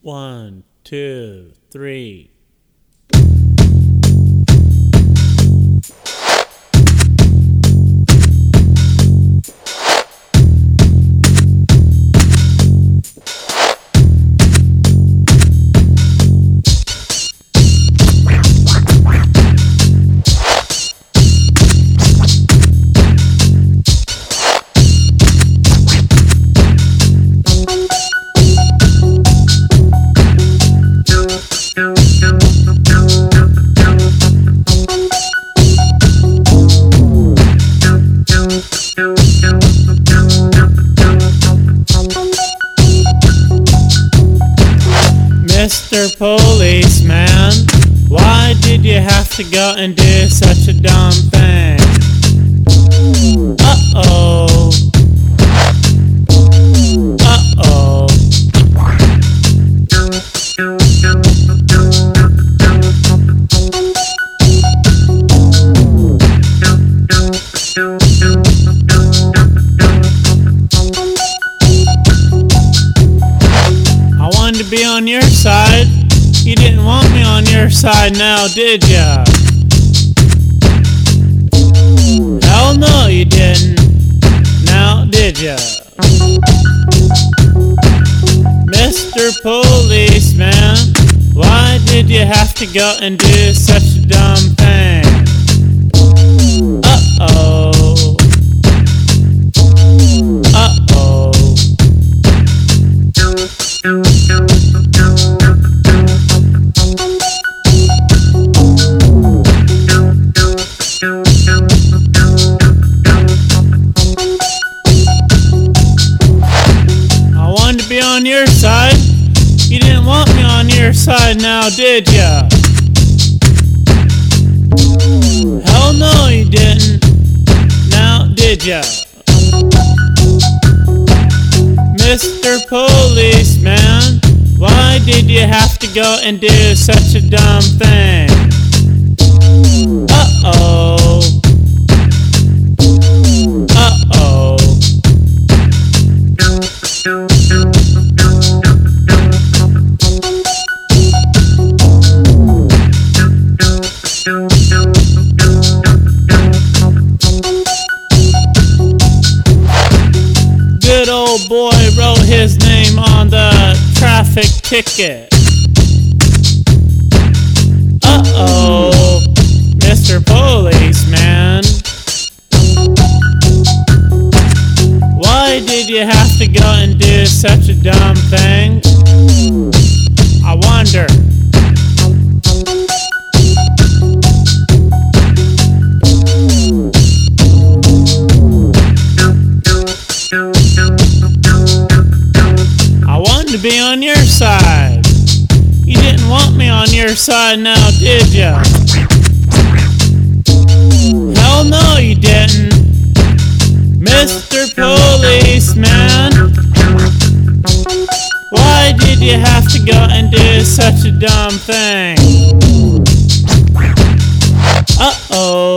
1, 2, 3. Mr. Policeman, why did you have to go and do such a dumb thing? Uh-oh. Uh-oh. I wanted to be on your side. You didn't want me on your side now, did ya? Hell no, you didn't. Now, did ya? Mr. Policeman, why did you have to go and do such a dumb thing? Uh-oh. Uh-oh. I wanted to be on your side. You didn't want me on your side now, did ya? Hell no, you didn't. Now, did ya? Mr. Policeman, why did you have to go and do such a dumb thing? Uh-oh. Uh-oh. Good old boy wrote his name on the traffic ticket. Uh-oh, Mr. Policeman. Why did you have to go and do such a dumb thing? I wonder. I wanted to be on your side. You didn't want me on your side now, did ya? Hell no, you didn't. Mr. Policeman, why did you have to go and do such a dumb thing? Uh-oh.